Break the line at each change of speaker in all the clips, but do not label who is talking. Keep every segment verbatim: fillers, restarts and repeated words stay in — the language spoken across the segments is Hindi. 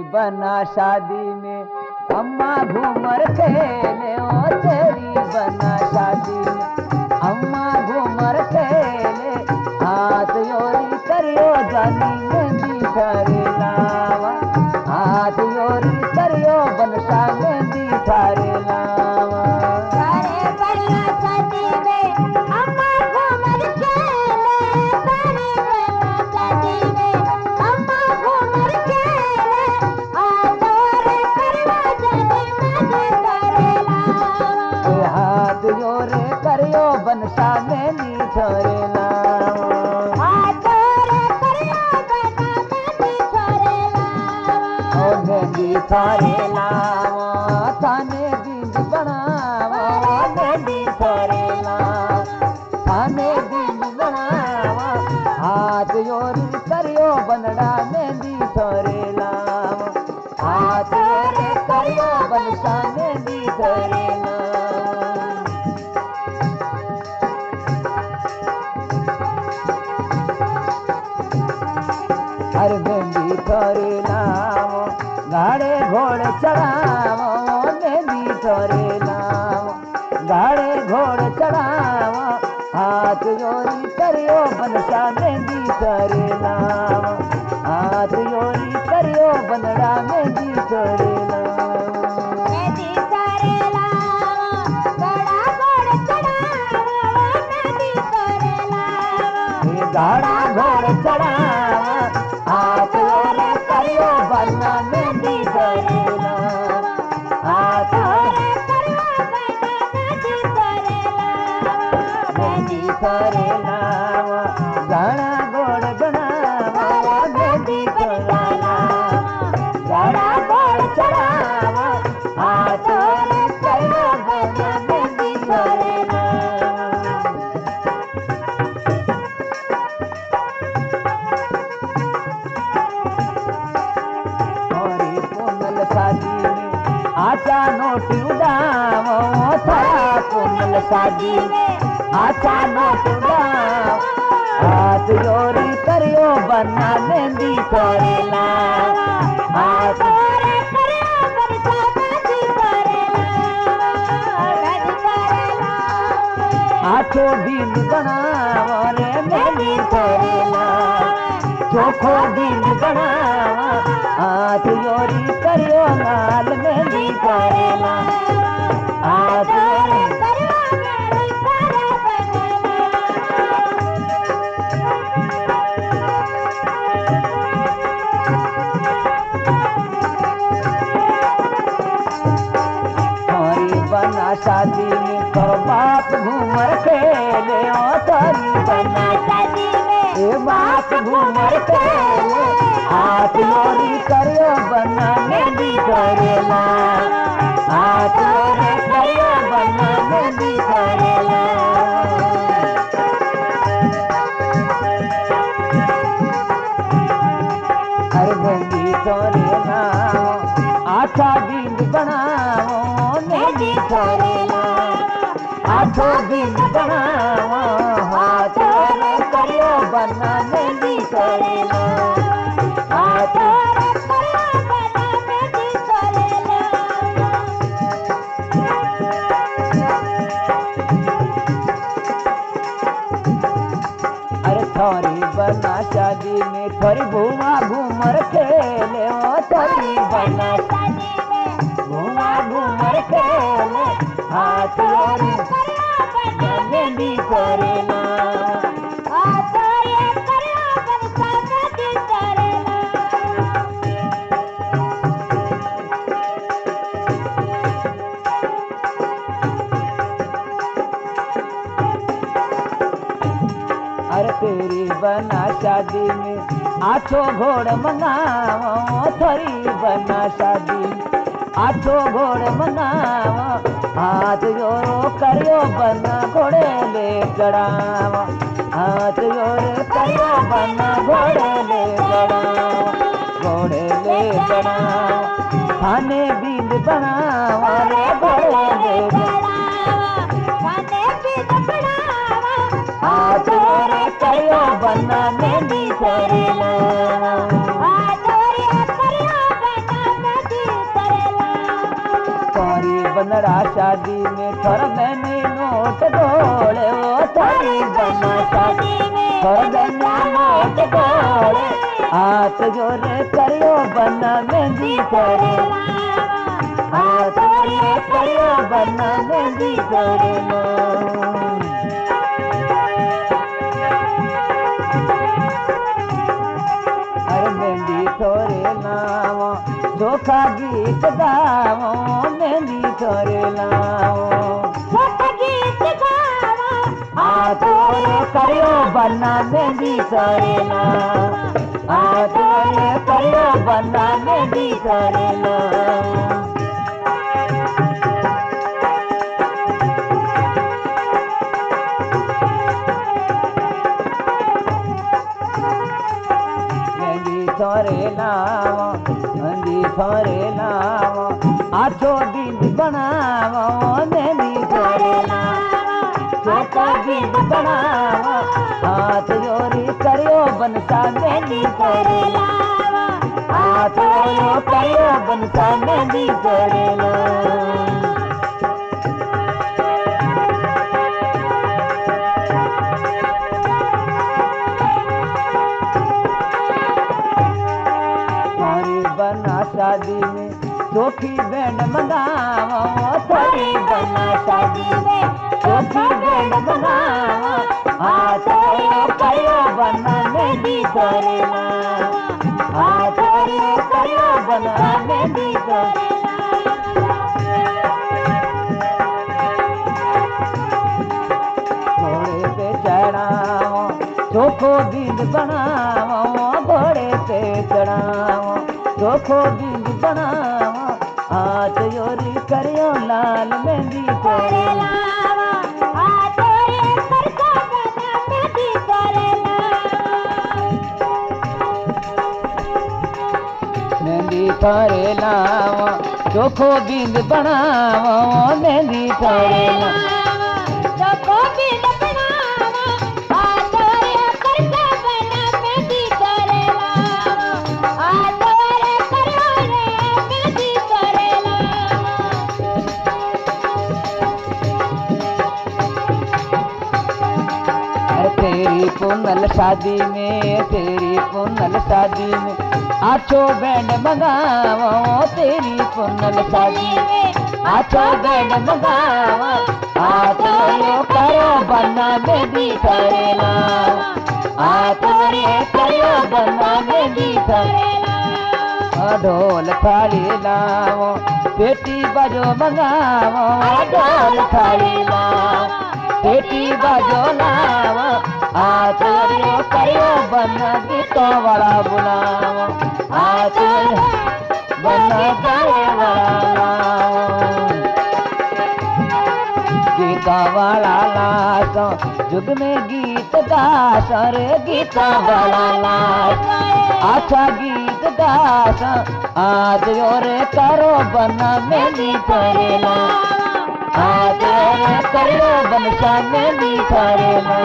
बना शादी में अम्मा घूमर खेले, ओ तेरी बना शादी में अम्मा घूमर खेले। हाथ योरी करियो जानी मेहंदी थारे लावा, हाथ योरी करियो बनसा मेहंदी थारे लावा।
तारे बना शादी में अम्मा घूमर खेले, तारे बना शादी में अम्मा घूमर खेले। हाथ योरे करियो जानी मेहंदी थारे लावा,
ए हाथ योरे करियो बनसा मेहंदी थारे लावा।
हाथ योरे करियो बना मेहंदी थारे लावा।
ओ मेहंदी थारे लावा, थाने बिंद बनावा, मेहंदी थारे लावा, थाने बिंद बनावा। हाथ योरी करियो बनड़ा मेहंदी थारे लावा, हाथ योरे करियो बनसा मेहंदी थारे लावा। हर मेहंदी थारे लावा, गाड़े घोड़े चढ़ावा, मेहंदी थारे लावा, गाड़े घोड़े चढ़ावा। हाथ योरी करियो बनसा मेहंदी थारे लावा, हाथ योरी करियो बनड़ा मेहंदी थारे लावा।
मेहंदी थारे लावा, बड़ा घोड़ चढ़ावा, मेहंदी थारे लावा।
ये गाड़ा घोड़े चढ़ावा, हाथ योरे करियो बनना मेहंदी थारे लावा, हाथ योरे मेहंदी थारे लावा। गाड़ा घोड़ बनावा, मेहंदी थारे लावा, गाड़ा घोड़ चढ़ावा। हाथ योरे करियो बनना मेहंदी थारे लावा। हरी पूनल शादी में आचा नोट उड़ावो, थारा पूनल शादी में आचा नोट उड़ावो। हाथ योरी करियो बना मेहंदी थारे लावा, हाथ
योरे करियो बनसा मेहंदी थारे लावा, मेहंदी थारे लावा।
आठो दिन बनावो रे मेहंदी थारे लावा, चोखो दिन बनावा। हाथ योरी करियो लाल मेहंदी थारे लावा, हाथ योरी
करियो मेहंदी थारे बनावा।
हरी बना शादी में तो बाप घूमर खेले, ओ तारी बना
शादी में
ए बाप घूमर खेले। हाथ योरी करियो बना मेहंदी थारे लावा, हाथ योरी करियो बना मेहंदी थारे लावा। हर मेहंदी थारे लावा, आठा बिंद बनावो, मेहंदी थारे लावा, आठो बिंद बनावो। हाथ योरे करियो बना मेहंदी थारे लावा, हाथ
योरे करियो बना मेहंदी थारे लावा।
अरे थोरी बना शादी में थोरी घूमा घूमर खेले, ओ थोरी बना
शादी में
घूमा घूमर खेले। हाथ योरी
करियो बना
मेहंदी थारे लावा,
हाथ योरे करियो बनसा मेहंदी थारे लावा।
अरे तेरी बना शादी में आठो घोड़ मनावो, थोरी बना शादी में आठो घोड़ मनावो। हाथ योरो करियो बना घोड़े ले चढ़ावो, हाथ योरे करियो बना घोड़े ले चढ़ावो, घोड़े ले चढ़ावो। थाने बिंद बनावो रे घोड़े ले
चढ़ावा, खाने पीने बढ़ावा।
हाथ योरे करियो बना मेहंदी थारे लावा,
हाथ योरे करियो बना
थोड़ा मैंने नोट गोले ओ थारी बना शादी में थोड़ा मैंने नोट गोले हाथ जोरे करियो बना मेहंदी करेला हाथ जोरे करियो बना मेहंदी करेला अरे मेहंदी तोरे लावो चोखा गीत गावो मेहंदी तोरे लावो
चोखा गीत गावो
हाथ जोरे करियो बना मेहंदी करेला हाथ जोरे करियो बना मेहंदी करेला थोरे लावो मेहंदी थोरे लावो आछो दिन बनावो मेहंदी थोरे लावो चोखा दिन बनावो हाथ जोरी करियो बनसा मेहंदी थोरे लावो हाथ जोरी करियो बनसा मेहंदी थोरे लावो शादी में चोखी बैंड मंगावो थारी बना शादी में चोखी बैंड मंगावो हाथ करियो बना मेहंदी करेला हाथ करियो बना मेहंदी करेला घोड़े पे चढ़ावो चोखो बीज बनावो घोड़े पे चढ़ावो चोखो बीज बनावो हाथ जोरी करियो लाल मेहंदी करेला
हाथ जोरी करके बना मेहंदी करेला
मेहंदी करेला चोखो बीज बनावो मेहंदी करेला
चोखो बीज बनावो हाथ जोरी करके बना मेहंदी करेला हाथ
तेरी पुनल शादी में तेरी पुनल शादी में आछो बैंड मंगावो तेरी पुनल शादी में आछो बैंड मंगावो हाथ करो बना मेहंदी करेला हाथ करो बना मेहंदी करेला ढोल थाली लावो पेटी बाजो मंगावो ढोल थाली लावो पेटी बाजो लावो हाथ करियो बना गीतों वाला बुलावो हाथ बना गाने वाला लावो गीता वाला लासो जुग में गीत गासो रे गीता वाला लासो अच्छा गीत गासो आज और करो बना मेहंदी करेला आज करियो बनसा मेहंदी करेला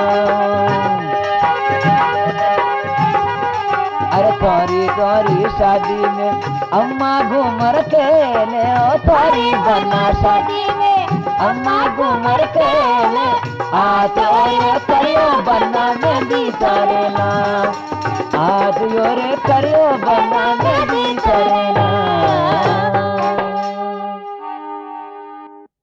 अरे तोरी तोरी शादी में अम्मा घूमर खेले ओ तोरी बना शादी में अम्मा घूमर खेले आज करियो बना मेहंदी करेला आज और करियो बना मेहंदी करेला।